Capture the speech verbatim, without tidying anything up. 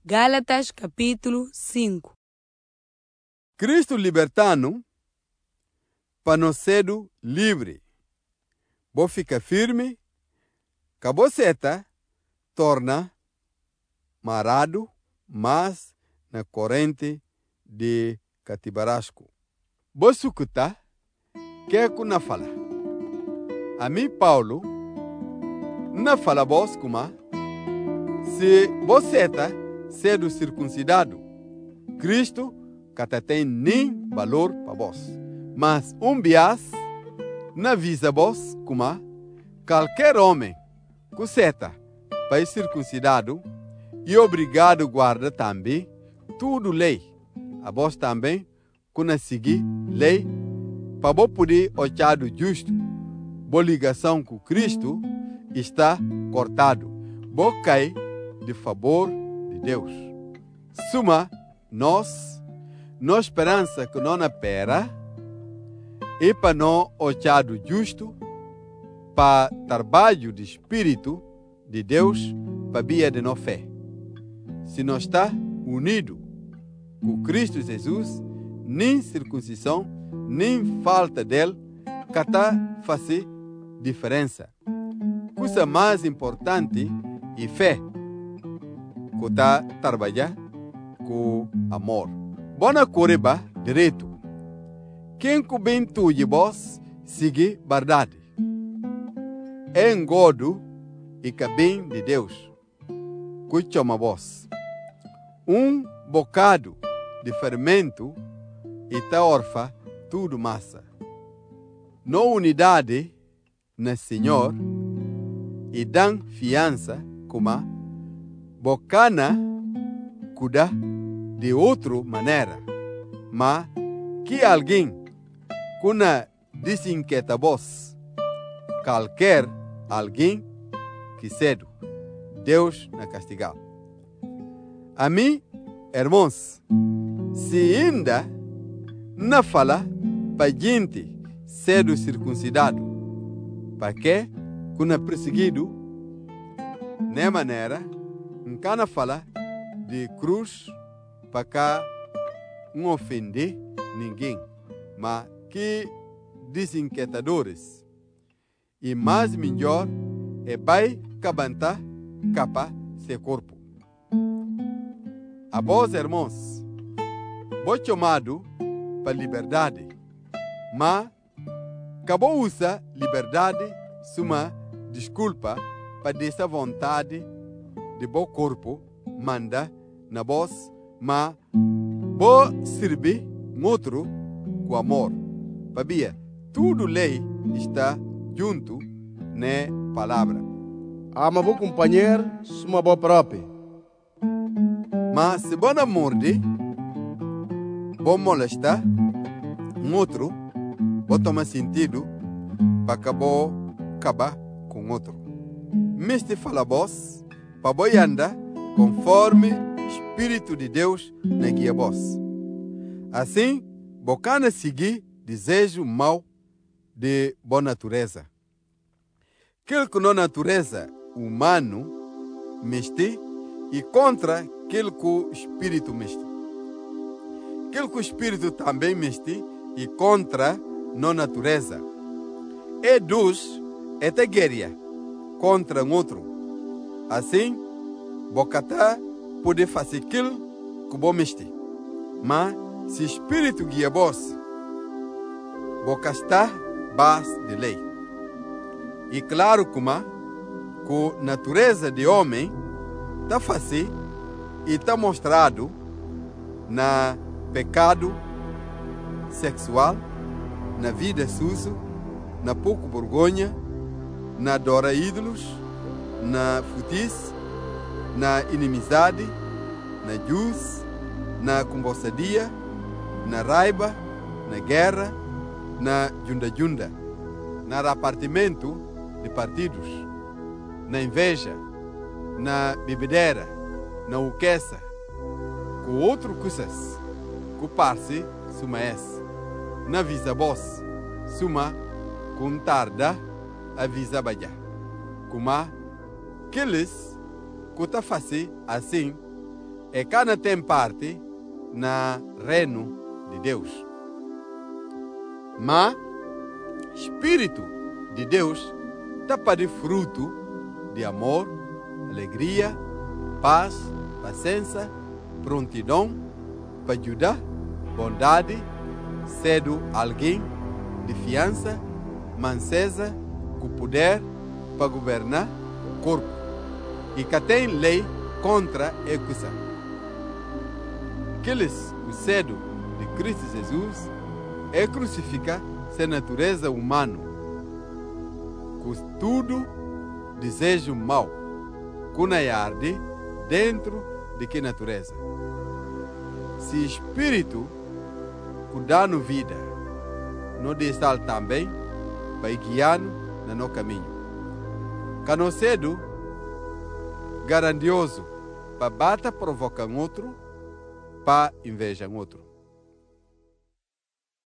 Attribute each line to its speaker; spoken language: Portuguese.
Speaker 1: Gálatas capítulo cinco.
Speaker 2: Cristo libertando para nós ser livre. Vou ficar firme, acabou seta, torna marado, mas na corrente de catibarasco. Vou sucuta, que é que na fala? A mim, Paulo, na fala vos como se você está sendo circuncidado, Cristo que tem nem valor para vós. Mas um bias na visa vos como qualquer homem que seta para ser circuncidado e obrigado guarda também tudo lei. A vós também que não seguir lei para vos poder achado justo. Boa ligação com Cristo está cortado. Vou cair de favor de Deus. Suma nós, na esperança que não apera, e para não achado justo, para trabalho de Espírito de Deus, para via de nossa fé. Se não está unido com Cristo Jesus, nem circuncisão, nem falta dele, que está fazer diferença. Coisa mais importante é fé, que está trabalhar com amor. Bona correba direito. Quem que bem tu e vós sigue verdade. É engodo e que bem de Deus. Que chama vós. Um bocado de fermento e tá orfa tudo massa. Na unidade na Senhor e dan fiança como bocana cuida de outra maneira, mas que alguém cuna desinquieta vós, qualquer alguém que cedo, Deus na castigar. A mim, irmãos, se ainda não fala para gente cedo circuncidado, para que cuna perseguido, de maneira, não cana fala de cruz para cá não ofender ninguém, mas que desinquietadores. E mais melhor é vai cabantar capa seu corpo. A vós, irmãos, vou chamado para liberdade, mas acabou usa liberdade suma desculpa para dessa vontade de bom corpo manda na voz, mas vou servir outro com amor. Babia, tudo lei está junto na palavra.
Speaker 3: Ama bom companheiro, suma boa própria.
Speaker 2: Mas se bom amor de, bom molestar, outro, vou tomar sentido para acabar, acabar com outro. Mestre fala vós, para boi andar conforme Espírito de Deus na guia vós. Assim, bocana seguir desejo mau de boa natureza. Aquilo que não natureza humano meste e contra aquilo que o Espírito meste. Aquilo que o Espírito também meste e contra não natureza. É dos é guerra contra um outro. Assim, bocata pode fazer aquilo que bom meste. Mas se Espírito guia vós, boca está base de lei. E claro como que a natureza de homem está fazer e está mostrado na pecado sexual, na vida suja, na pouco vergonha, na adora ídolos, na futice, na inimizade, na jus, na conversadia, na raiva, na guerra, na junda-junda, na repartimento de partidos, na inveja, na bebedeira, na uqueça, com outro coisas, que parce suma es, na visa vós, suma com tarda a visa baia, como aqueles que tá fazer assim e cada tem parte na reino de Deus. Mas Espírito de Deus está de fruto de amor, alegria, paz, paciência, prontidão para ajudar, bondade, cedo alguém, confiança, manseza, com poder para governar o corpo. E que tem lei contra a execução. Aqueles o cedo de Cristo Jesus é crucificar sua natureza humana, com tudo desejo mau, com a arde dentro de que natureza. Se espírito que dá-nos vida, não está também para guiar-nos no nosso caminho. Cano cedo, grandioso, para bata provocar outro, para invejar outro.